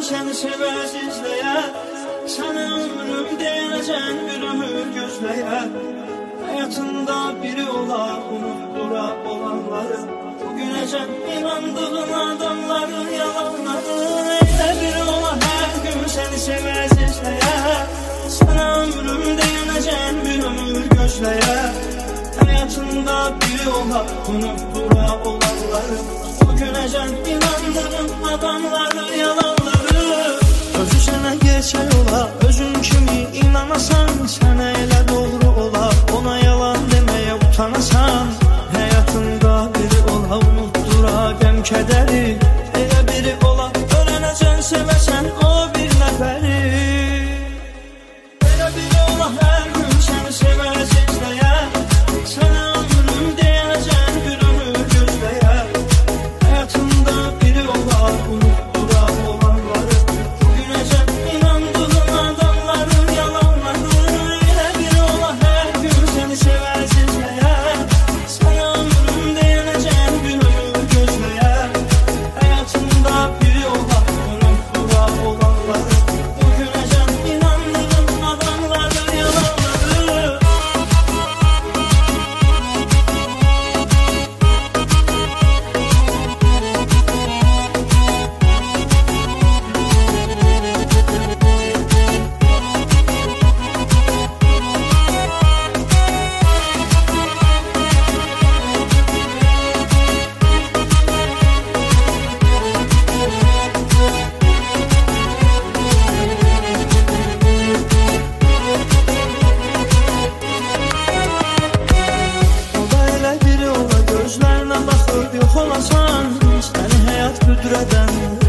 səni sevər izləyər. Sənə ömrüm deyəcən bir ömür gözləyər. Həyatında biri olar, unutdura olanları. Bugünəcən inandığın adamları, yalanları. Elə biri olar, hər gün səni sevər izləyər. Sənə ömrüm deyəcən bir ömür gözləyər. Həyatında biri olar, unutdura olanları. Bugünəcən inandığın adamları, yalanları. Özü sənə gerçək ola, özün kimi inanasan. Sənə elə doğru ola, ona yalan deməyə utanasan. Həyatında biri ola, unutdura qəm kədəri. Elə biri ola, öyrənəcən sevəsən o bir nəfəri. Elə biri ola, hər gün səni sevər izləyər. Sənə ömrüm deyəcən bir ömür gözləyər. Həyatında biri ola, unutdura olanları. Bugünəcən inandığın adamları, yalanları. Elə biri ola, hər gün səni sevər izləyər. Sənə ömrüm deyəcən bir ömür gözləyər. Həyatında biri ola, unutdura olanları. Bugünəcən inandığın adamları, yalanları. O da elə biri ola, gözlərinə baxıb yox olasan. Səni həyat büdrədən